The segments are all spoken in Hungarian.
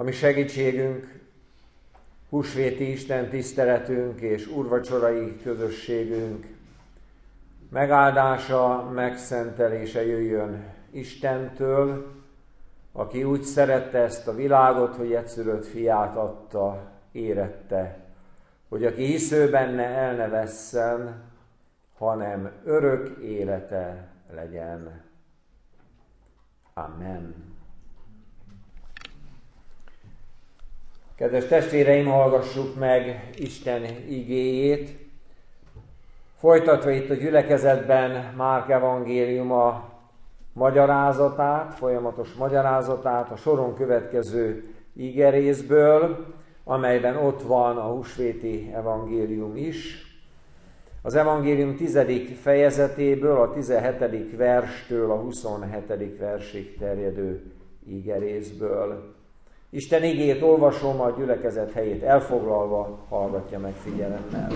ami segítségünk, húsvéti Isten tiszteletünk és úrvacsorai közösségünk megáldása, megszentelése jöjjön Istentől, aki úgy szerette ezt a világot, hogy egyszülött fiát adta, érette, hogy aki hisző benne, el ne vesszen, hanem örök élete legyen. Amen. Kedves testvéreim, hallgassuk meg Isten igéjét. Folytatva itt a gyülekezetben Márk evangéliuma magyarázatát, folyamatos magyarázatát a soron következő igerészből, amelyben ott van a húsvéti evangélium is. Az evangélium 10. fejezetéből, a 17. verstől a 27. versig terjedő igerészből. Isten igét olvasom, a gyülekezet helyét elfoglalva, hallgatja meg figyelemmel.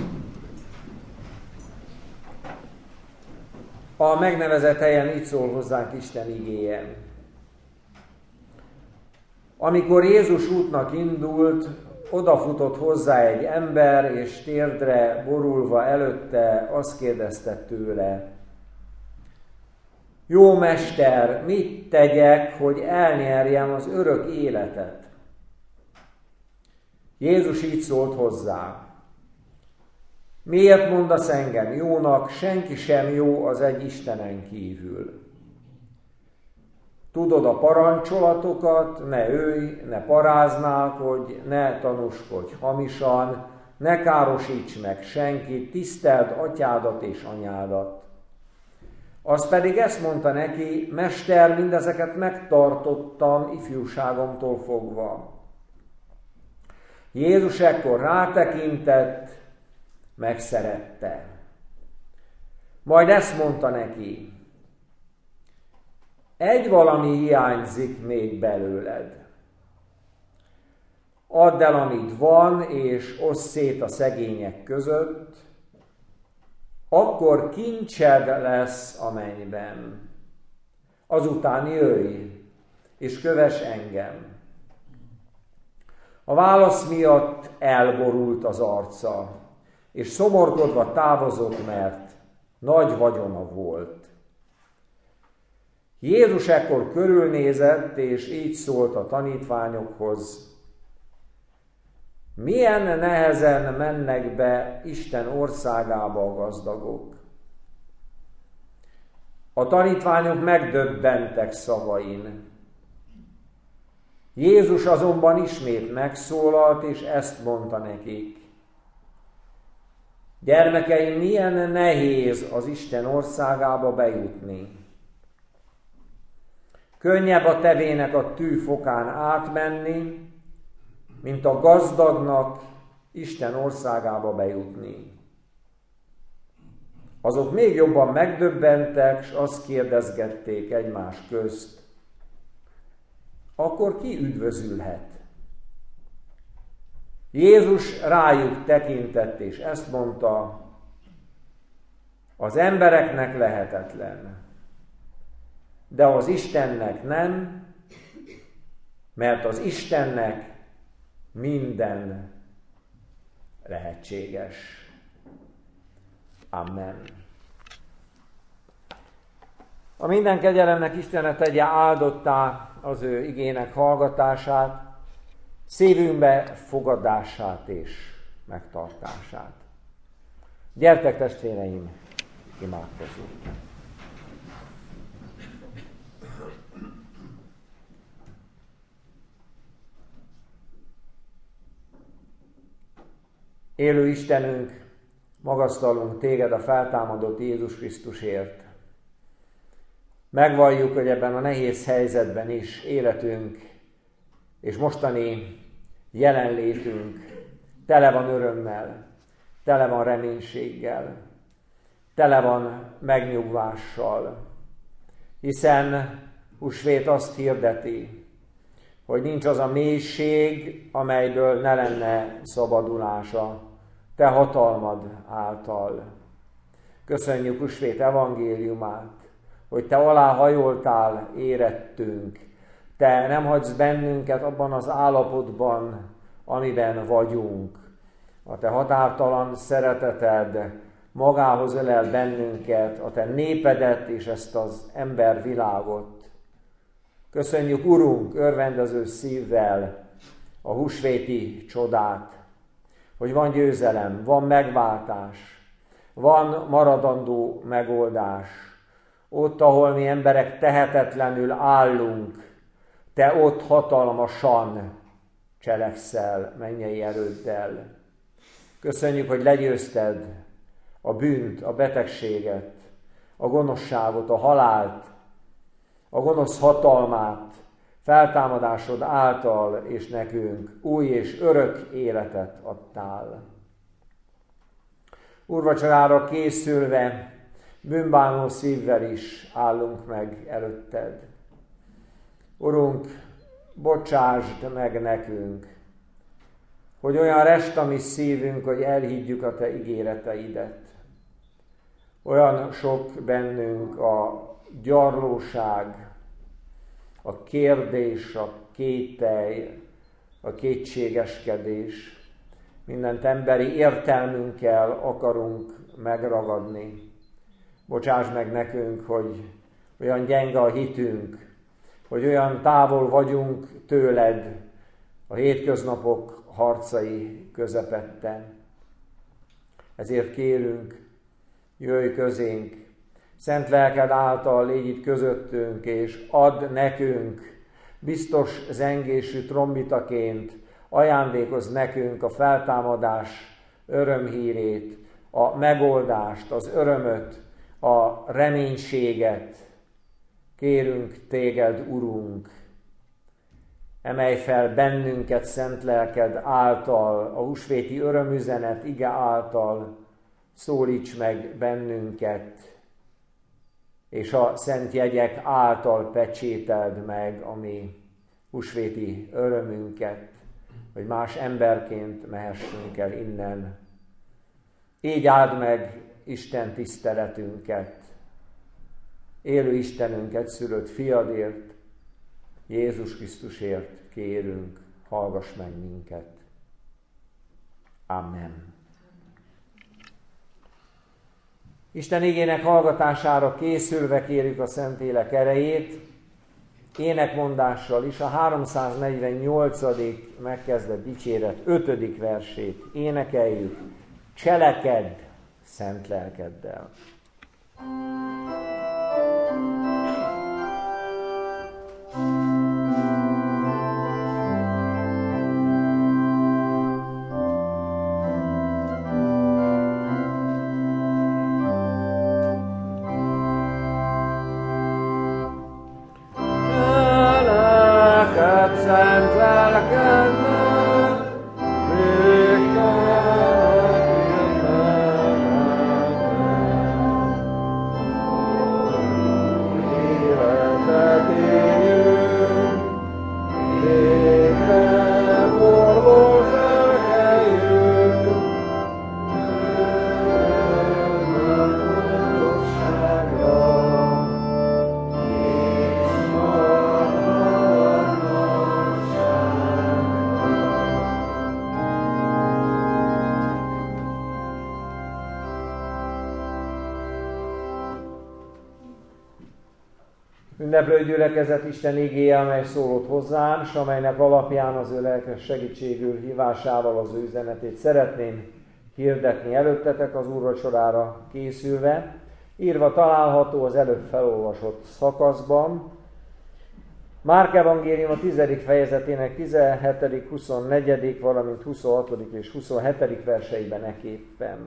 A megnevezett helyen így szól hozzánk Isten igéje. Amikor Jézus útnak indult, odafutott hozzá egy ember, és térdre borulva előtte azt kérdezte tőle: Jó mester, mit tegyek, hogy elnyerjem az örök életet? Jézus így szólt hozzá: Miért mondasz engem jónak, senki sem jó az egy Istenen kívül. Tudod a parancsolatokat, ne ölj, ne paráználkodj, ne tanúskodj hamisan, ne károsíts meg senkit, tiszteld atyádat és anyádat. Az pedig ezt mondta neki: Mester, mindezeket megtartottam ifjúságomtól fogva. Jézus ekkor rátekintett, megszerette. Majd ezt mondta neki: Egy valami hiányzik még belőled. Add el, amit van, és oszd szét a szegények között, akkor kincsed lesz a mennyben. Azután jöjj, és kövess engem. A válasz miatt elborult az arca, és szomorkodva távozott, mert nagy vagyona volt. Jézus ekkor körülnézett, és így szólt a tanítványokhoz: Milyen nehezen mennek be Isten országába a gazdagok. A tanítványok megdöbbentek szavain. Jézus azonban ismét megszólalt, és ezt mondta nekik: Gyermekeim, milyen nehéz az Isten országába bejutni. Könnyebb a tevének a tű fokán átmenni, mint a gazdagnak Isten országába bejutni. Azok még jobban megdöbbentek, s azt kérdezgették egymás közt: Akkor ki üdvözülhet? Jézus rájuk tekintett, és ezt mondta: Az embereknek lehetetlen, de az Istennek nem, mert az Istennek minden lehetséges. Amen. A minden kegyelemnek Istenet tegye áldottá az ő igének hallgatását, szívünkbe fogadását és megtartását. Gyertek, testvéreim, imádkozzunk! Élő Istenünk, magasztalunk téged a feltámadott Jézus Krisztusért. Megvalljuk, hogy ebben a nehéz helyzetben is életünk és mostani jelenlétünk tele van örömmel, tele van reménységgel, tele van megnyugvással, hiszen húsvét azt hirdeti, hogy nincs az a mélység, amelyből ne lenne szabadulása te hatalmad által. Köszönjük húsvét evangéliumát, hogy te aláhajoltál érettünk, Te nem hagysz bennünket abban az állapotban, amiben vagyunk. A te határtalan szereteted magához ölel bennünket, a te népedet és ezt az embervilágot. Köszönjük, Urunk, örvendező szívvel a húsvéti csodát, hogy van győzelem, van megváltás, van maradandó megoldás. Ott, ahol mi emberek tehetetlenül állunk, te ott hatalmasan cselekszel mennyei erőddel. Köszönjük, hogy legyőzted a bűnt, a betegséget, a gonoszságot, a halált, a gonosz hatalmát feltámadásod által, és nekünk új és örök életet adtál. Úrvacsorára készülve, bűnbánó szívvel is állunk meg előtted. Urunk, bocsásd meg nekünk, hogy olyan rest a mi szívünk, hogy elhiggyük a te ígéreteidet. Olyan sok bennünk a gyarlóság, a kérdés, a kételj, a kétségeskedés. Mindent emberi értelmünkkel akarunk megragadni. Bocsáss meg nekünk, hogy olyan gyenge a hitünk, hogy olyan távol vagyunk tőled a hétköznapok harcai közepette. Ezért kérünk, jöjj közénk, szent lelked által légy itt közöttünk, és add nekünk biztos zengésű trombitaként, ajándékozz nekünk a feltámadás örömhírét, a megoldást, az örömöt, a reménységet. Kérünk téged, Urunk, emelj fel bennünket szent lelked által, a húsvéti örömüzenet ige által, szólíts meg bennünket, és a szent jegyek által pecsételd meg a mi húsvéti örömünket, hogy más emberként mehessünk el innen. Így áld meg Isten tiszteletünket, élő Istenünket, szülött fiadért, Jézus Krisztusért kérünk, hallgass meg minket. Amen. Isten igének hallgatására készülve kérjük a Szentlélek erejét, énekmondással is a 348. megkezdett dicséret 5. versét énekeljük, Cselekedd szent lelkeddel. Ünneplő gyülekezet Isten igéje, amely szólott hozzám, és amelynek alapján az ő lelkes segítségül hívásával az ő üzenetét szeretném hirdetni előttetek az úrvacsorára készülve. Írva található az előbb felolvasott szakaszban. Márk evangélium a 10. fejezetének 17., 24., valamint 26. és 27. verseiben eképpen.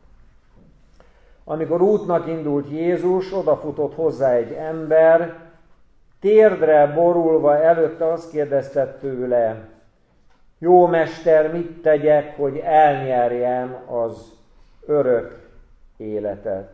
Amikor útnak indult Jézus, odafutott hozzá egy ember, térdre borulva előtte azt kérdezte tőle, jó mester, mit tegyek, hogy elnyerjem az örök életet?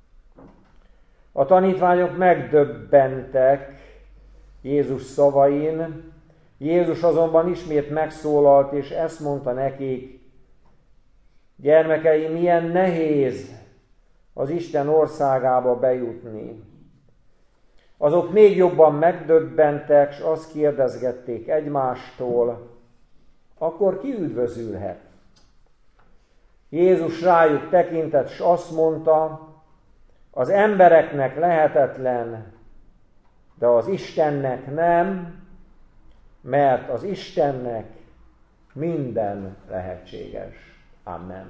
A tanítványok megdöbbentek Jézus szavain, Jézus azonban ismét megszólalt, és ezt mondta nekik, gyermekeim, milyen nehéz az Isten országába bejutni. Azok még jobban megdöbbentek, s azt kérdezgették egymástól, akkor ki üdvözülhet? Jézus rájuk tekintett, s azt mondta, az embereknek lehetetlen, de az Istennek nem, mert az Istennek minden lehetséges. Amen.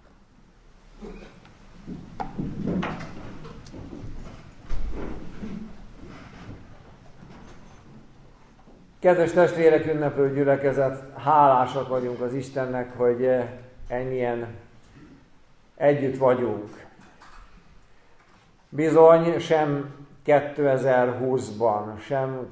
Kedves testvérek, ünneplő gyülekezet, hálásak vagyunk az Istennek, hogy ennyien együtt vagyunk. Bizony sem 2020-ban, sem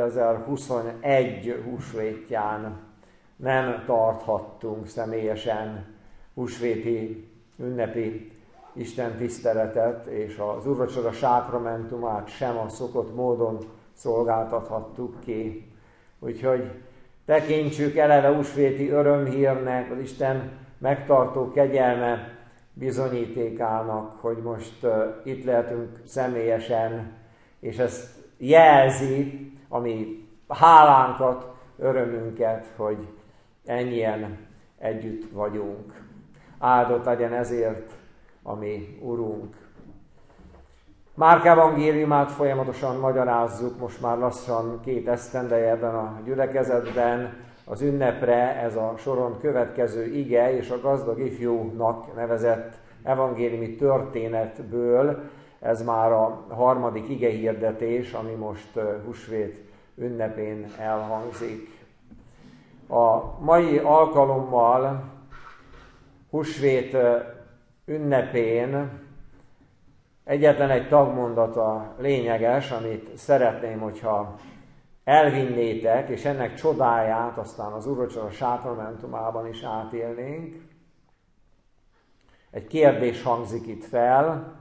2021 húsvétján nem tarthattunk személyesen húsvéti ünnepi Isten tiszteletet, és az úrvacsora sákramentumát sem a szokott módon szolgáltathattuk ki. Úgyhogy tekintsük eleve húsvéti örömhírnek, az Isten megtartó kegyelme bizonyítékának, hogy most itt lehetünk személyesen, és ezt jelzi, ami hálánkat, örömünket, hogy ennyien együtt vagyunk. Áldott legyen ezért a mi Urunk. Márk evangéliumát folyamatosan magyarázzuk, most már lassan 2 esztendeje ebben a gyülekezetben. Az ünnepre ez a soron következő ige, és a gazdag ifjúnak nevezett evangéliumi történetből ez már a 3. igehirdetés, ami most húsvét ünnepén elhangzik. A mai alkalommal húsvét ünnepén egyetlen egy tagmondata lényeges, amit szeretném, hogyha elvinnétek, és ennek csodáját aztán az úrvacsora sákramentumában is átélnénk. Egy kérdés hangzik itt fel,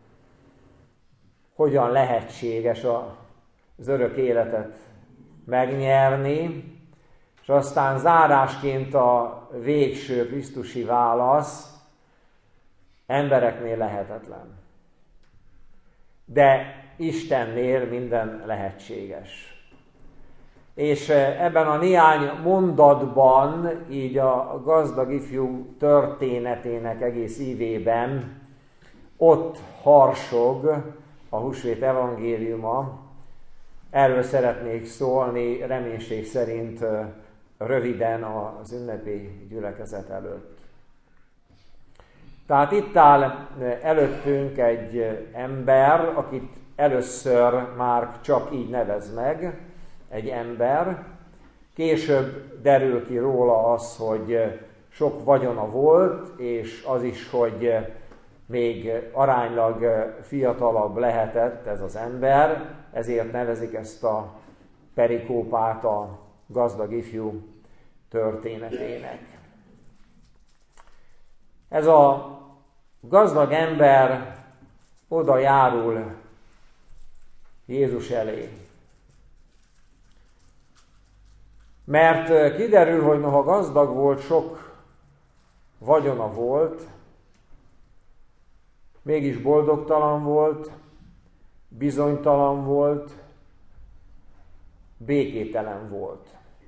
hogyan lehetséges az örök életet megnyerni, és aztán zárásként a végső krisztusi válasz, embereknél lehetetlen. De Istennél minden lehetséges. És ebben a néhány mondatban, így a gazdag ifjú történetének egész ívében ott harsog a húsvét evangéliuma. Erről szeretnék szólni, reménység szerint röviden az ünnepi gyülekezet előtt. Tehát itt áll előttünk egy ember, akit először Márk csak így nevez meg, egy ember. Később derül ki róla az, hogy sok vagyona volt, és az is, hogy még aránylag fiatalabb lehetett ez az ember, ezért nevezik ezt a perikópát a gazdag ifjú történetének. Ez a gazdag ember oda járul Jézus elé. Mert kiderül, hogy noha gazdag volt, sok vagyona volt, mégis boldogtalan volt, bizonytalan volt, békételen volt.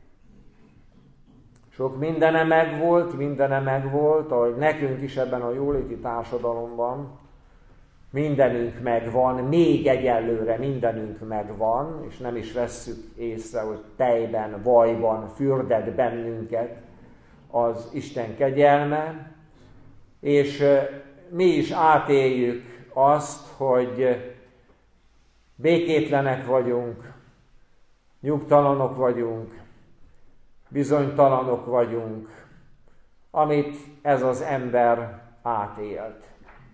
Sok mindene megvolt, ahogy nekünk is ebben a jóléti társadalomban mindenünk megvan, még egyelőre mindenünk megvan, és nem is vesszük észre, hogy tejben, vajban fürdet bennünket az Isten kegyelme, és mi is átéljük azt, hogy békétlenek vagyunk, nyugtalanok vagyunk, bizonytalanok vagyunk, amit ez az ember átélt.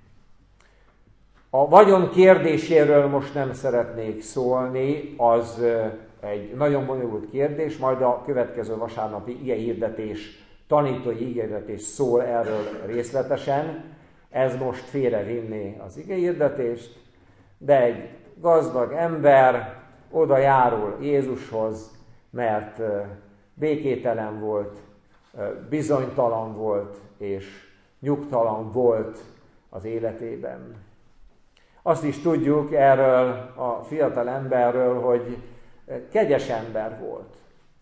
A vagyon kérdéséről most nem szeretnék szólni, az egy nagyon bonyolult kérdés, majd a következő vasárnapi igehirdetés, tanítói igehirdetés szól erről részletesen. Ez most félrevinné az igehirdetést, de egy gazdag ember oda járul Jézushoz, mert békételen volt, bizonytalan volt és nyugtalan volt az életében. Azt is tudjuk erről a fiatal emberről, hogy kegyes ember volt.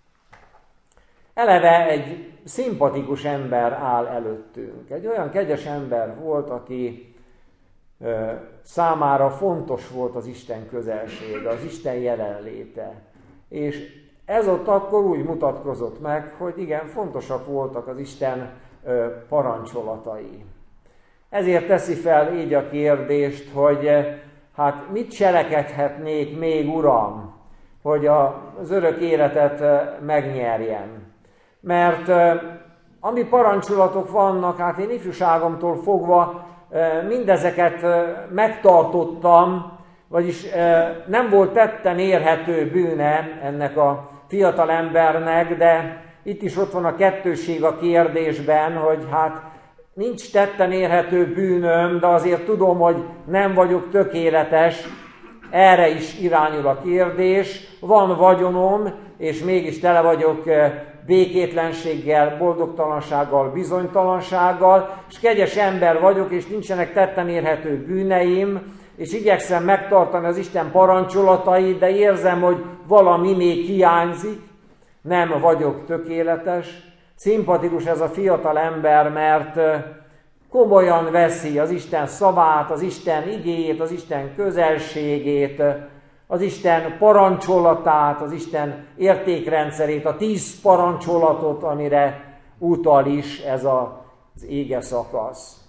Eleve egy szimpatikus ember áll előttünk. Egy olyan kegyes ember volt, aki számára fontos volt az Isten közelsége, az Isten jelenléte. És ez ott akkor úgy mutatkozott meg, hogy igen, fontosak voltak az Isten parancsolatai. Ezért teszi fel így a kérdést, hogy hát mit cselekedhetnék még, Uram, hogy az örök életet megnyerjem. Mert ami parancsolatok vannak, hát én ifjúságomtól fogva mindezeket megtartottam, vagyis nem volt tetten érhető bűne ennek a fiatal embernek, de itt is ott van a kettősség a kérdésben, hogy hát nincs tetten érhető bűnöm, de azért tudom, hogy nem vagyok tökéletes, erre is irányul a kérdés. Van vagyonom, és mégis tele vagyok békétlenséggel, boldogtalansággal, bizonytalansággal, és kegyes ember vagyok, és nincsenek tetten érhető bűneim, és igyekszem megtartani az Isten parancsolatait, de érzem, hogy valami még hiányzik, nem vagyok tökéletes. Szimpatikus ez a fiatal ember, mert komolyan veszi az Isten szavát, az Isten igéjét, az Isten közelségét, az Isten parancsolatát, az Isten értékrendszerét, a 10 parancsolatot, amire utal is ez az ége szakasz.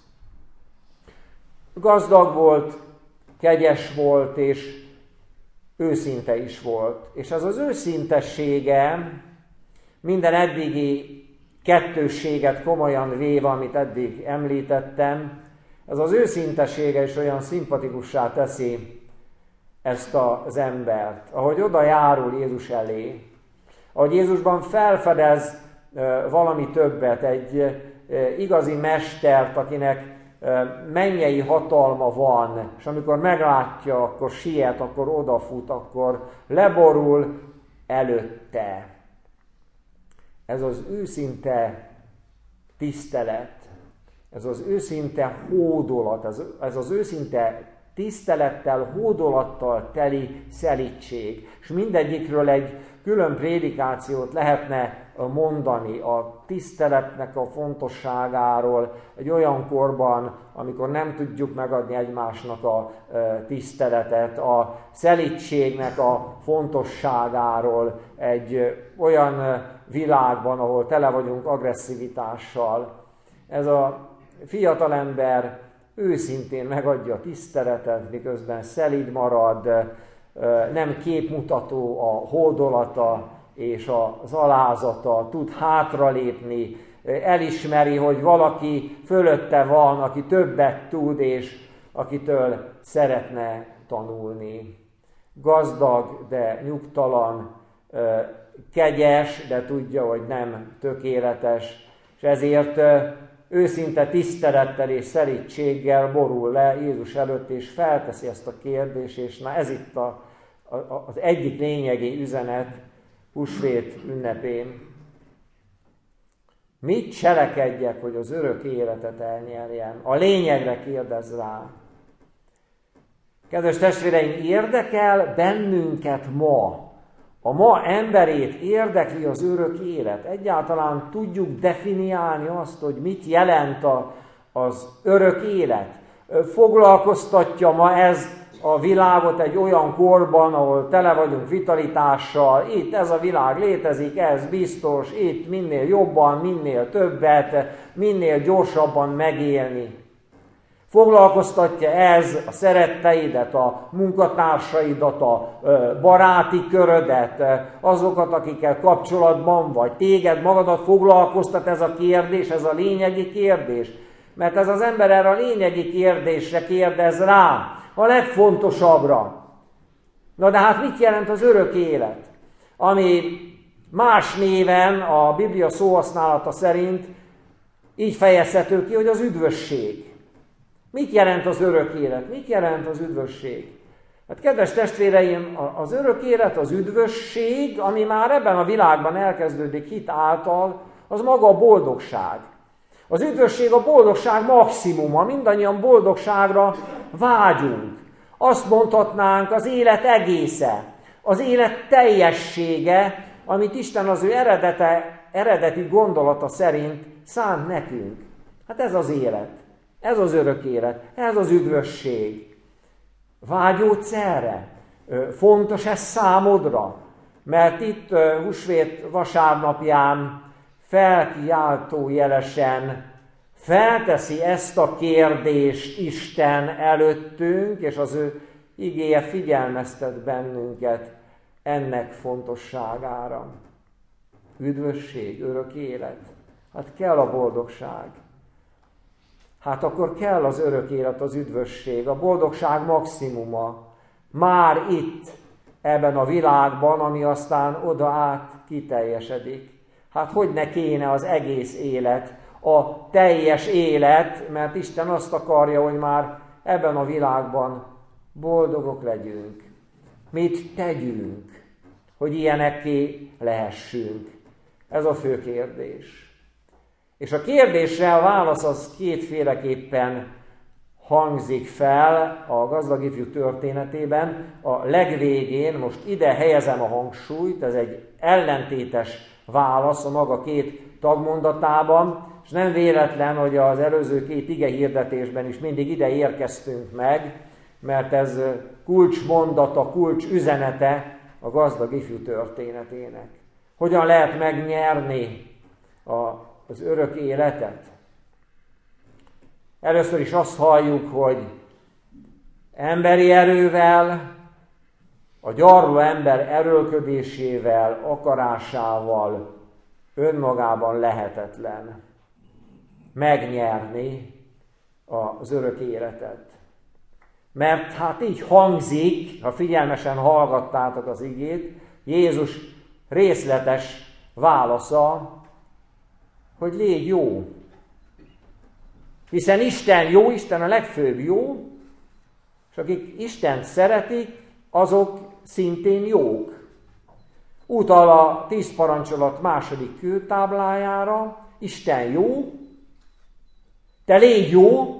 Gazdag volt, kegyes volt, és őszinte is volt. És ez az őszintessége minden eddigi kettősséget komolyan véve, amit eddig említettem, ez az őszintessége is olyan szimpatikussá teszi ezt az embert. Ahogy oda járul Jézus elé, ahogy Jézusban felfedez valami többet, egy igazi mestert, akinek mennyei hatalma van, és amikor meglátja, akkor siet, akkor odafut, akkor leborul előtte. Ez az őszinte tisztelet, ez az őszinte hódolat, ez az őszinte tisztelettel, hódolattal teli szelídség. És mindegyikről egy külön prédikációt lehetne mondani a tiszteletnek a fontosságáról egy olyan korban, amikor nem tudjuk megadni egymásnak a tiszteletet, a szelídségnek a fontosságáról egy olyan világban, ahol tele vagyunk agresszivitással. Ez a fiatalember őszintén megadja a tiszteletet, miközben szelíd marad, nem képmutató a hódolata és az alázata, tud hátralépni, elismeri, hogy valaki fölötte van, aki többet tud, és akitől szeretne tanulni. Gazdag, de nyugtalan, kegyes, de tudja, hogy nem tökéletes, és ezért őszinte tisztelettel és szelídséggel borul le Jézus előtt, és felteszi ezt a kérdést, és na ez itt az egyik lényegi üzenet húsvét ünnepén. Mit cselekedjek, hogy az örök életet elnyerjem? A lényegre kérdez rá. Kedves testvéreim, érdekel bennünket ma? A ma emberét érdekli az örök élet. Egyáltalán tudjuk definiálni azt, hogy mit jelent az örök élet. Foglalkoztatja ma ez a világot egy olyan korban, ahol tele vagyunk vitalitással, itt ez a világ létezik, ez biztos, itt minél jobban, minél többet, minél gyorsabban megélni. Foglalkoztatja ez a szeretteidet, a munkatársaidat, a baráti körödet, azokat, akikkel kapcsolatban vagy, téged magadat foglalkoztat ez a kérdés, ez a lényegi kérdés. Mert ez az ember erre a lényegi kérdésre kérdez rá, a legfontosabbra. Na de hát mit jelent az örök élet? Ami más néven a Biblia szóhasználata szerint így fejezhető ki, hogy az üdvösség. Mit jelent az örök élet? Mit jelent az üdvösség? Hát kedves testvéreim, az örök élet, az üdvösség, ami már ebben a világban elkezdődik hit által, az maga a boldogság. Az üdvösség a boldogság maximuma, mindannyian boldogságra vágyunk. Azt mondhatnánk, az élet egésze, az élet teljessége, amit Isten az ő eredeti gondolata szerint szánt nekünk. Hát ez az élet, ez az örök élet, ez az üdvösség. Vágyódsz erre? Fontos ez számodra? Mert itt húsvét vasárnapján felkiáltó jelesen felteszi ezt a kérdést Isten előttünk, és az ő igéje figyelmeztet bennünket ennek fontosságára. Üdvösség, örök élet. Hát kell a boldogság. Hát akkor kell az örök élet, az üdvösség, a boldogság maximuma. Már itt, ebben a világban, ami aztán oda át kiteljesedik. Hát hogy ne kéne az egész élet, a teljes élet, mert Isten azt akarja, hogy már ebben a világban boldogok legyünk. Mit tegyünk, hogy ilyenekké lehessünk? Ez a fő kérdés. És a kérdésre a válasz az kétféleképpen hangzik fel a gazdag ifjú történetében. A legvégén, most ide helyezem a hangsúlyt, ez egy ellentétes válasz a maga két tagmondatában, és nem véletlen, hogy az előző két igehirdetésben is mindig ide érkeztünk meg, mert ez kulcsmondata, kulcsüzenete a gazdag ifjú történetének. Hogyan lehet megnyerni az örök életet? Először is azt halljuk, hogy emberi erővel, a gyarló ember erőlködésével, akarásával önmagában lehetetlen megnyerni az örök életet. Mert hát így hangzik, ha figyelmesen hallgattátok az igét, Jézus részletes válasza, hogy légy jó. Hiszen Isten jó, Isten a legfőbb jó, és akik Istent szeretik, azok szintén jók. Utal a 10 parancsolat második kőtáblájára, Isten jó, te légy jó,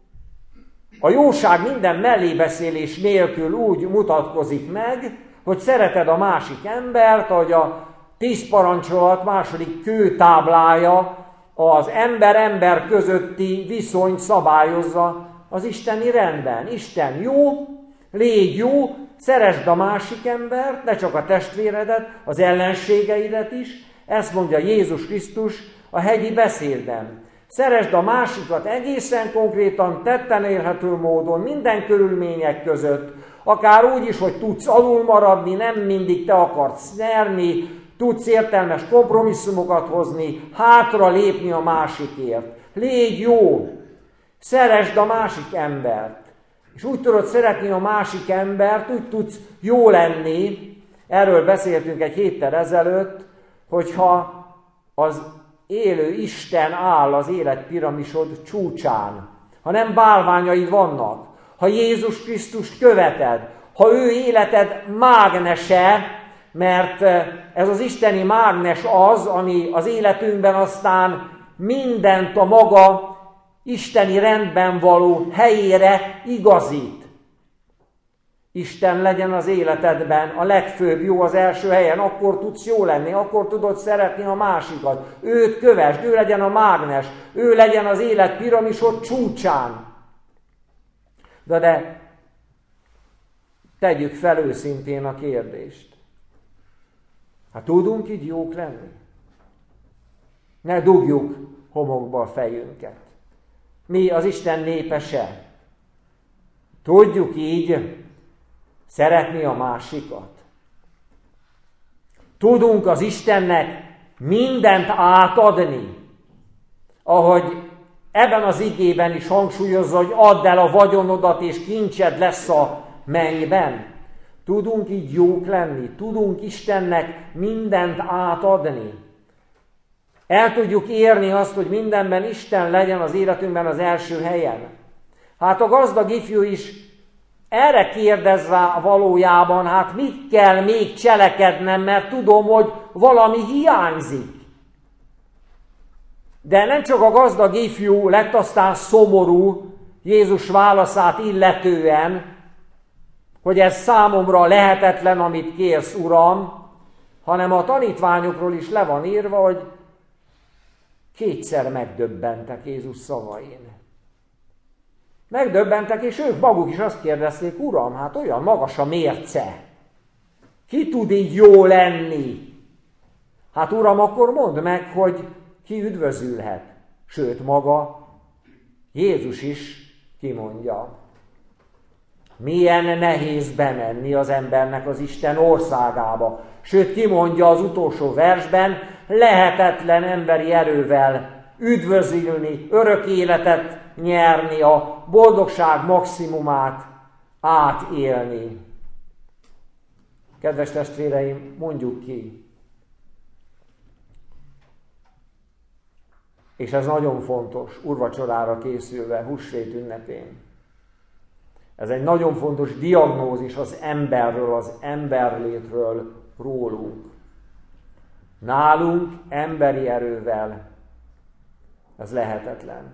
a jóság minden mellébeszélés nélkül úgy mutatkozik meg, hogy szereted a másik embert, ahogy a 10 parancsolat második kőtáblája az ember-ember közötti viszonyt szabályozza az isteni rendben. Isten jó, légy jó, szeresd a másik embert, ne csak a testvéredet, az ellenségeidet is. Ezt mondja Jézus Krisztus a hegyi beszédben. Szeresd a másikat egészen konkrétan, tetten érhető módon, minden körülmények között, akár úgy is, hogy tudsz alul maradni, nem mindig te akarsz nyerni, tudsz értelmes kompromisszumokat hozni, hátra lépni a másikért. Légy jó, szeresd a másik embert. És úgy tudod szeretni a másik embert, úgy tudsz jó lenni, erről beszéltünk egy héttel ezelőtt, hogyha az élő Isten áll az életpiramisod csúcsán, ha nem bálványaid vannak, ha Jézus Krisztust követed, ha ő életed mágnese, mert ez az isteni mágnes az, ami az életünkben aztán mindent a maga isteni rendben való helyére igazít. Isten legyen az életedben a legfőbb, jó az első helyen, akkor tudsz jó lenni, akkor tudod szeretni a másikat. Őt kövesd, ő legyen a mágnes, ő legyen az életpiramisod csúcsán. De tegyük fel őszintén a kérdést. Hát tudunk így jók lenni? Ne dugjuk homokba a fejünket. Mi az Isten népese? Tudjuk így szeretni a másikat? Tudunk az Istennek mindent átadni, ahogy ebben az igében is hangsúlyozza, hogy add el a vagyonodat, és kincsed lesz a mennyben. Tudunk így jók lenni, tudunk Istennek mindent átadni. El tudjuk érni azt, hogy mindenben Isten legyen az életünkben az első helyen. Hát a gazdag ifjú is erre kérdez rá valójában, hát mit kell még cselekednem, mert tudom, hogy valami hiányzik. De nem csak a gazdag ifjú lett aztán szomorú Jézus válaszát illetően, hogy ez számomra lehetetlen, amit kérsz, Uram, hanem a tanítványokról is le van írva, hogy kétszer megdöbbentek Jézus szavain. Megdöbbentek, és ők maguk is azt kérdezték, Uram, hát olyan magas a mérce. Ki tud így jó lenni? Hát Uram, akkor mondd meg, hogy ki üdvözülhet. Sőt, maga Jézus is kimondja. Milyen nehéz bemenni az embernek az Isten országába. Sőt, kimondja az utolsó versben, lehetetlen emberi erővel üdvözülni, örök életet nyerni, a boldogság maximumát átélni. Kedves testvéreim, mondjuk ki. És ez nagyon fontos, úrvacsorára készülve, húsvét ünnepén. Ez egy nagyon fontos diagnózis az emberről, az emberlétről rólunk. Nálunk emberi erővel ez lehetetlen.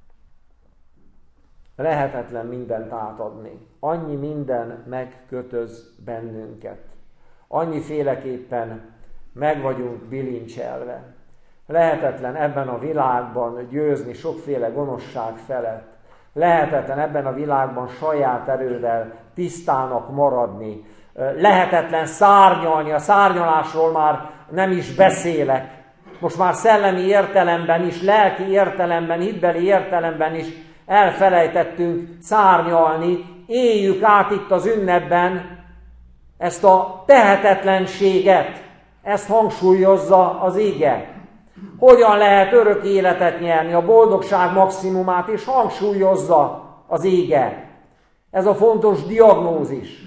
Lehetetlen mindent átadni. Annyi minden megkötöz bennünket. Annyiféleképpen meg vagyunk bilincselve. Lehetetlen ebben a világban győzni sokféle gonoszság felett. Lehetetlen ebben a világban saját erővel tisztának maradni. Lehetetlen szárnyalni, a szárnyalásról már nem is beszélek. Most már szellemi értelemben is, lelki értelemben, hitbeli értelemben is elfelejtettünk szárnyalni. Éljük át itt az ünnepben ezt a tehetetlenséget, ezt hangsúlyozza az ige. Hogyan lehet örök életet nyerni, a boldogság maximumát is hangsúlyozza az ige. Ez a fontos diagnózis.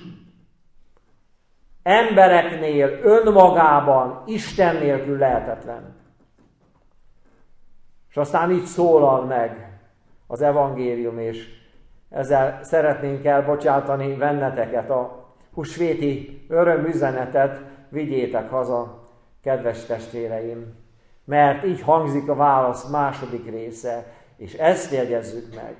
Embereknél, önmagában, Isten nélkül lehetetlen. És aztán így szólal meg az evangélium, és ezzel szeretnénk elbocsátani benneteket, a húsvéti örömüzenetet vigyétek haza, kedves testvéreim. Mert így hangzik a válasz második része, és ezt jegyezzük meg.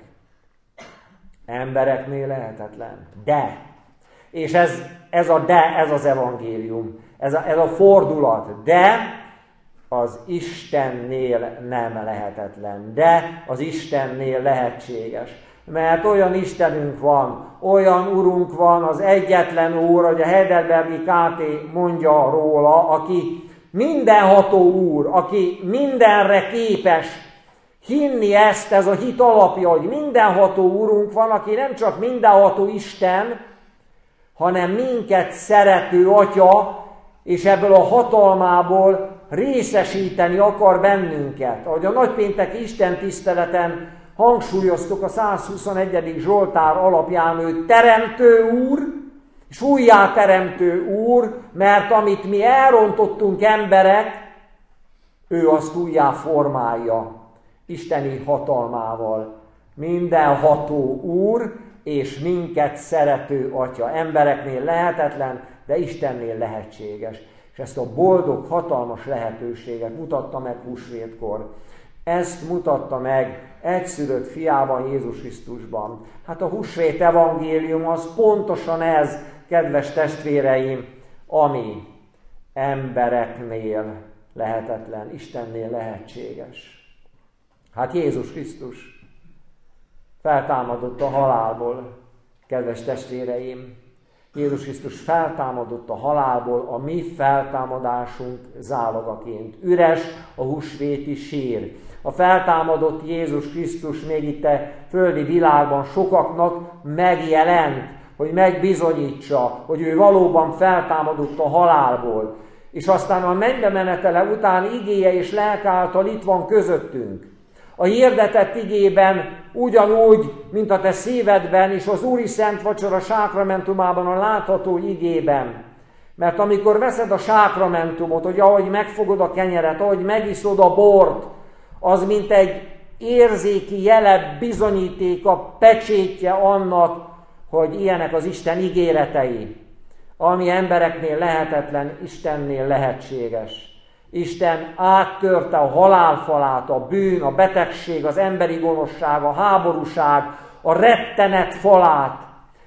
Embereknél lehetetlen, de, és ez az evangélium, ez a fordulat, de az Istennél nem lehetetlen, de az Istennél lehetséges. Mert olyan Istenünk van, olyan Urunk van, az egyetlen Úr, hogy a Heidelbergi KT mondja róla, aki mindenható Úr, aki mindenre képes hinni ezt, ez a hit alapja, hogy mindenható Úrunk van, aki nem csak mindenható Isten, hanem minket szerető Atya, és ebből a hatalmából részesíteni akar bennünket. Ahogy a nagypénteki Isten tiszteleten hangsúlyoztuk a 121. Zsoltár alapján, ő teremtő Úr, és újjáteremtő Úr, mert amit mi elrontottunk emberek, ő azt újjá formálja isteni hatalmával. Mindenható Úr, és minket szerető Atya. Embereknél lehetetlen, de Istennél lehetséges. És ezt a boldog, hatalmas lehetőséget mutatta meg húsvétkor. Ezt mutatta meg egyszülött fiában, Jézus Krisztusban. Hát a húsvét evangélium az pontosan ez, kedves testvéreim, ami embereknél lehetetlen, Istennél lehetséges. Hát Jézus Krisztus feltámadott a halálból, kedves testvéreim. Jézus Krisztus feltámadott a halálból a mi feltámadásunk zálogaként. Üres a húsvéti sír. A feltámadott Jézus Krisztus még itt a földi világban sokaknak megjelent, hogy megbizonyítsa, hogy ő valóban feltámadott a halálból. És aztán a mennybe menetele után igéje és lelke által itt van közöttünk. A hirdetett igében ugyanúgy, mint a te szívedben, és az Úri Szent Vacsora sákramentumában a látható igében. Mert amikor veszed a sákramentumot, hogy ahogy megfogod a kenyeret, ahogy megiszod a bort, az mint egy érzéki jele, bizonyítéka, pecsétje annak, hogy ilyenek az Isten ígéretei. Ami embereknél lehetetlen, Istennél lehetséges. Isten áttörte a halálfalát, a bűn, a betegség, az emberi gonoszság, a háborúság, a rettenet falát.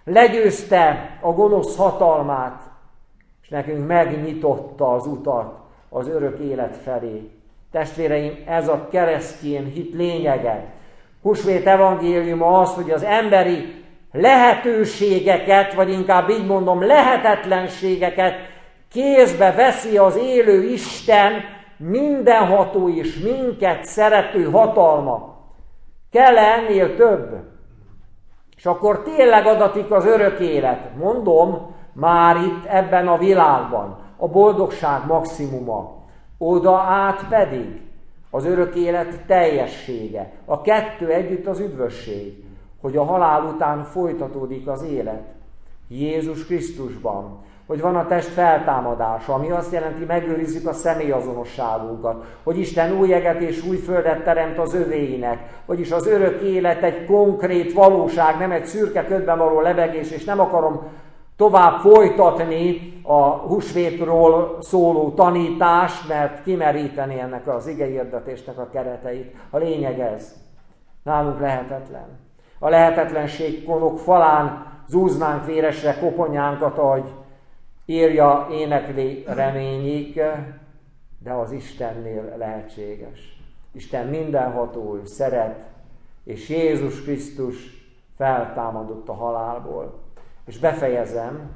legyőzte a gonosz hatalmát, és nekünk megnyitotta az utat az örök élet felé. Testvéreim, ez a keresztény hit lényege. Húsvét evangéliuma az, hogy az emberi lehetőségeket, vagy inkább így mondom, lehetetlenségeket kézbe veszi az élő Isten, mindenható és minket szerető hatalma. Kell ennél több? És akkor tényleg adatik az örök élet. Mondom, már itt ebben a világban a boldogság maximuma. Oda át pedig az örök élet teljessége. A kettő együtt az üdvösség, hogy a halál után folytatódik az élet. Jézus Krisztusban, hogy van a test feltámadása, ami azt jelenti, megőrizzük a személyazonosságunkat, hogy Isten új eget és új földet teremt az övéinek, vagyis az örök élet egy konkrét valóság, nem egy szürke ködben való lebegés, és nem akarom tovább folytatni a húsvétról szóló tanítást, mert kimeríteni ennek az igehirdetésnek a kereteit. A lényeg ez. Nálunk lehetetlen. A lehetetlenség konok falán zúznánk véresre koponyánkat, ahogy írja énekli reményik, de az Istennél lehetséges. Isten mindenható, ő szeret, és Jézus Krisztus feltámadott a halálból. És befejezem,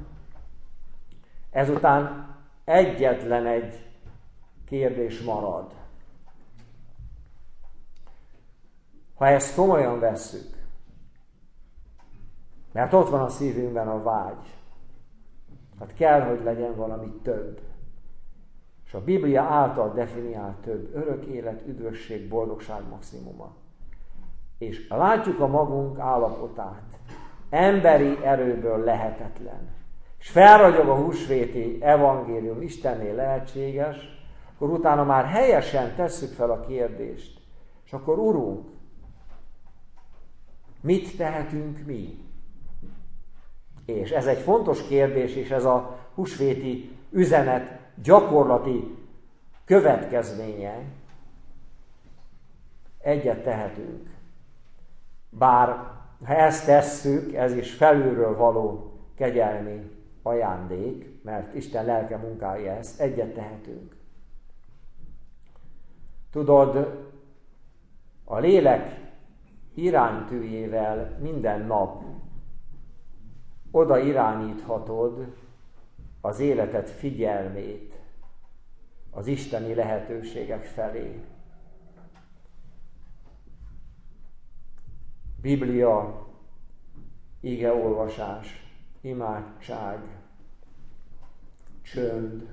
ezután egyetlen egy kérdés marad. Ha ezt komolyan vesszük, mert ott van a szívünkben a vágy, hát kell, hogy legyen valami több. És a Biblia által definiált több, örök élet, üdvösség, boldogság maximuma. És látjuk a magunk állapotát, emberi erőből lehetetlen. És felragyog a húsvéti evangélium, Istennél lehetséges, akkor utána már helyesen tesszük fel a kérdést. És akkor, Urunk, mit tehetünk mi? És ez egy fontos kérdés, és ez a húsvéti üzenet gyakorlati következménye. Egyet tehetünk. Bár ha ezt tesszük, ez is felülről való kegyelmi ajándék, mert Isten lelke munkálja ezt, egyet tehetünk. Tudod, a lélek iránytűjével minden nap oda irányíthatod az életed figyelmét az isteni lehetőségek felé. Biblia, igeolvasás, imádság, csönd,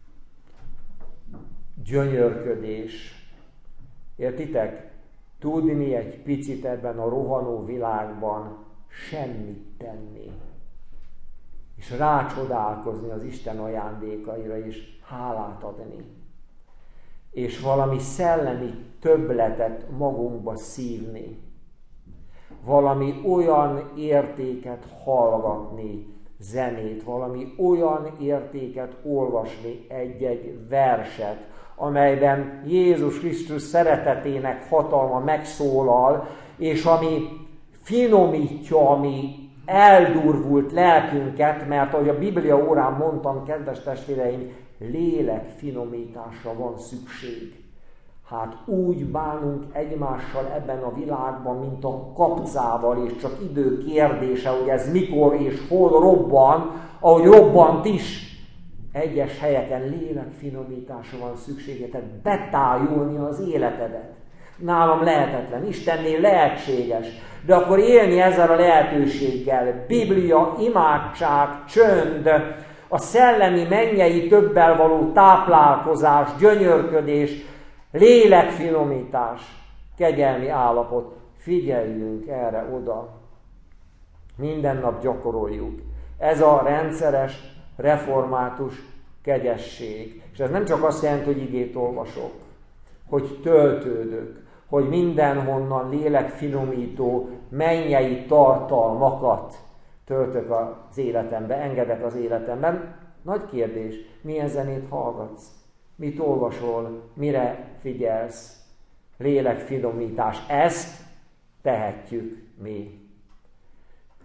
gyönyörködés. Értitek? Tudni egy picit ebben a rohanó világban semmit tenni. És rácsodálkozni az Isten ajándékaira, és hálát adni. És valami szellemi többletet magunkba szívni. Valami olyan értéket hallgatni, zenét, valami olyan értéket olvasni, egy-egy verset, amelyben Jézus Krisztus szeretetének hatalma megszólal, és ami finomítja, ami eldurvult lelkünket, mert ahogy a Biblia órán mondtam, kedves testvéreim, lélek finomításra van szükség. Hát úgy bánunk egymással ebben a világban, mint a kapcával, és csak idő kérdése, hogy ez mikor és hol robban, ahogy robbant is. Egyes helyeken lélekfinomításra van szüksége, tehát betájulni az életedet. Nálam lehetetlen, Istennél lehetséges, de akkor élni ezzel a lehetőséggel. Biblia, imádság, csönd, a szellemi mennyei többel való táplálkozás, gyönyörködés, lélekfinomítás, kegyelmi állapot. Figyeljünk erre oda. Minden nap gyakoroljuk. Ez a rendszeres, református kegyesség. És ez nem csak azt jelenti, hogy igét olvasok, hogy töltődök, hogy mindenhonnan lélekfinomító, mennyei tartalmakat töltök az életembe, engedek az életemben. Nagy kérdés, milyen zenét hallgatsz? Mit olvasol? Mire figyelsz? Lélekfinomítás. Ezt tehetjük mi.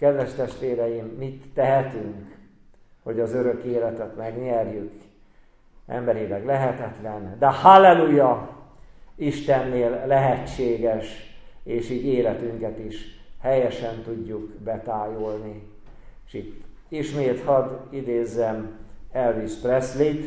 Kedves testvéreim, mit tehetünk, hogy az örök életet megnyerjük? Emberileg lehetetlen, de halleluja, Istennél lehetséges, és így életünket is helyesen tudjuk betájolni. És itt ismét hadd idézzem Elvis Presleyt.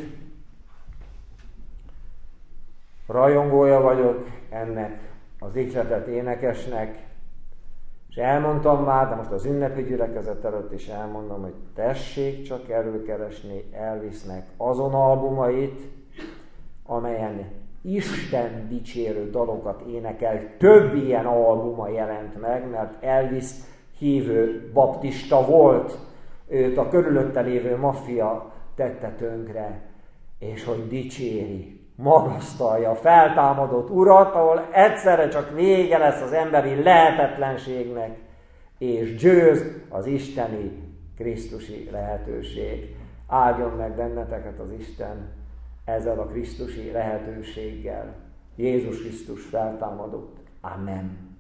Rajongója vagyok ennek az ihletett énekesnek, és elmondtam már, de most az ünnepi gyülekezet előtt is elmondom, hogy tessék csak előkeresni Elvisnek azon albumait, amelyen Isten dicsérő dalokat énekel. Több ilyen albuma jelent meg, mert Elvis hívő baptista volt, őt a körülötte lévő maffia tette tönkre, és hogy dicséri, magasztalja a feltámadott Urat, ahol egyszerre csak vége lesz az emberi lehetetlenségnek, és győz az isteni, krisztusi lehetőség. Áldjon meg benneteket az Isten ezzel a krisztusi lehetőséggel. Jézus Krisztus feltámadott. Amen.